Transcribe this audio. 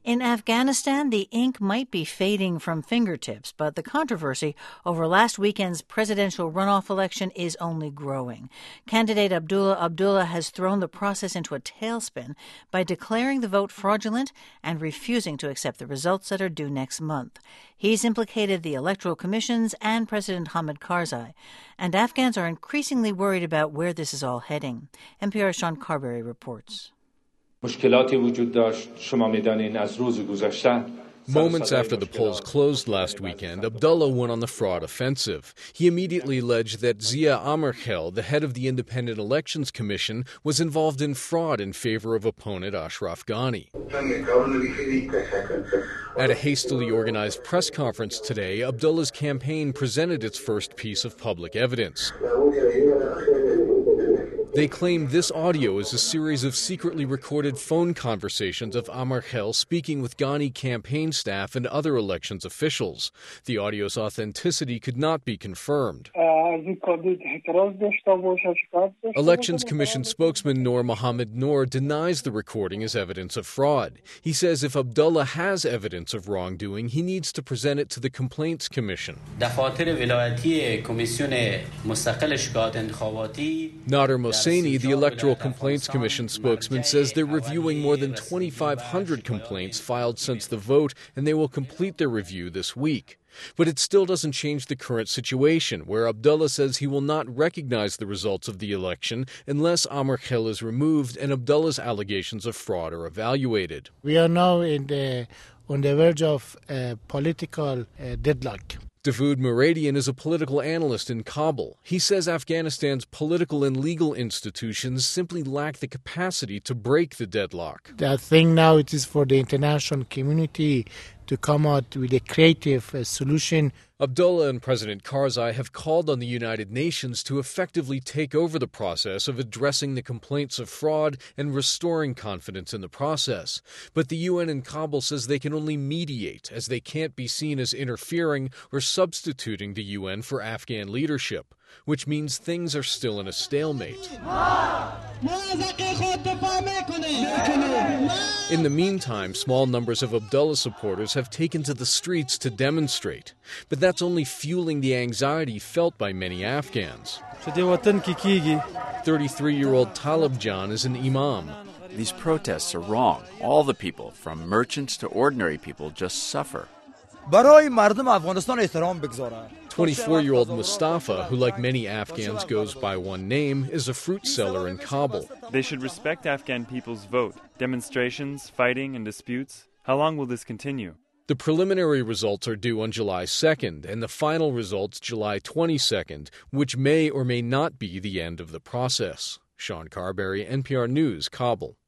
In Afghanistan, the ink might be fading from fingertips, but the controversy over last weekend's presidential runoff election is only growing. Candidate Abdullah Abdullah has thrown the process into a tailspin by declaring the vote fraudulent and refusing to accept the results that are due next month. He's implicated the electoral commissions and President Hamid Karzai, and Afghans are increasingly worried about where this is all heading. NPR's Sean Carberry reports. Moments after the polls closed last weekend, Abdullah went on the fraud offensive. He immediately alleged that Zia Amarkhel, the head of the Independent Elections Commission, was involved in fraud in favor of opponent Ashraf Ghani. At a hastily organized press conference today, Abdullah's campaign presented its first piece of public evidence. They claim this audio is a series of secretly recorded phone conversations of Amarkhel speaking with Ghani campaign staff and other elections officials. The audio's authenticity could not be confirmed. Elections Commission spokesman Noor Mohammed Noor denies the recording as evidence of fraud. He says if Abdullah has evidence of wrongdoing, he needs to present it to the Complaints Commission. Nader Mohseni, the Electoral Complaints Commission spokesman, says they're reviewing more than 2,500 complaints filed since the vote, and they will complete their review this week. But it still doesn't change the current situation, where Abdullah says he will not recognize the results of the election unless Amarkhel is removed and Abdullah's allegations of fraud are evaluated. We are now on the verge of a political deadlock. Davood Muradian is a political analyst in Kabul. He says Afghanistan's political and legal institutions simply lack the capacity to break the deadlock. I think now it is for the international community to come out with a creative solution. Abdullah and President Karzai have called on the United Nations to effectively take over the process of addressing the complaints of fraud and restoring confidence in the process. But the UN in Kabul says they can only mediate, as they can't be seen as interfering or substituting the UN for Afghan leadership, which means things are still in a stalemate. In the meantime, small numbers of Abdullah supporters have taken to the streets to demonstrate. But that's only fueling the anxiety felt by many Afghans. 33-year-old Talib Jan is an imam. These protests are wrong. All the people, from merchants to ordinary people, just suffer. 24-year-old Mustafa, who like many Afghans goes by one name, is a fruit seller in Kabul. They should respect Afghan people's vote. Demonstrations, fighting, and disputes. How long will this continue? The preliminary results are due on July 2nd, and the final results July 22nd, which may or may not be the end of the process. Sean Carberry, NPR News, Kabul.